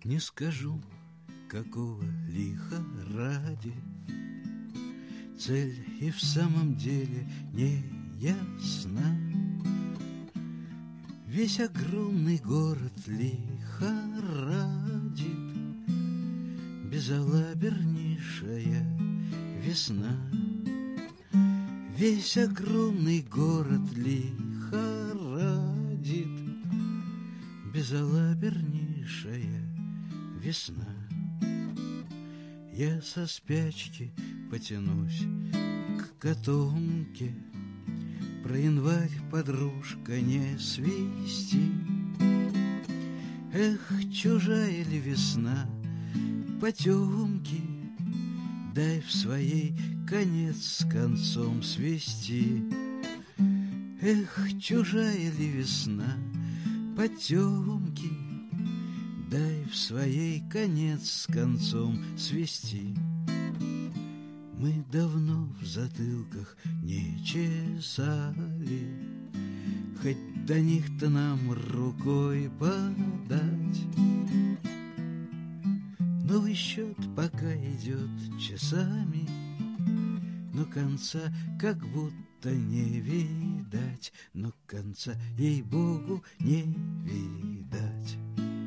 Не скажу, какого лиха ради, цель и в самом деле не ясна. Весь огромный город лихорадит, безалабернейшая весна. Весь огромный город лихорадит, безалабернейшая весна. Я со спячки потянусь к котомке, про январь, подружка, не свисти. Эх, чужая ли весна, потемки, дай в своей конец с концом свести. Эх, чужая ли весна, потемки, дай в своей конец с концом свести. Мы давно в затылках не чесали, хоть до них-то нам рукой подать. Новый счет пока идет часами, но конца как будто не видать, но конца, ей-богу, не видать.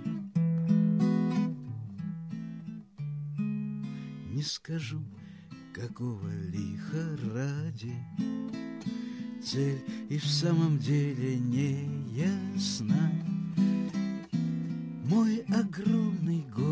Не скажу, какого лиха ради, цель и в самом деле не ясна. Мой огромный город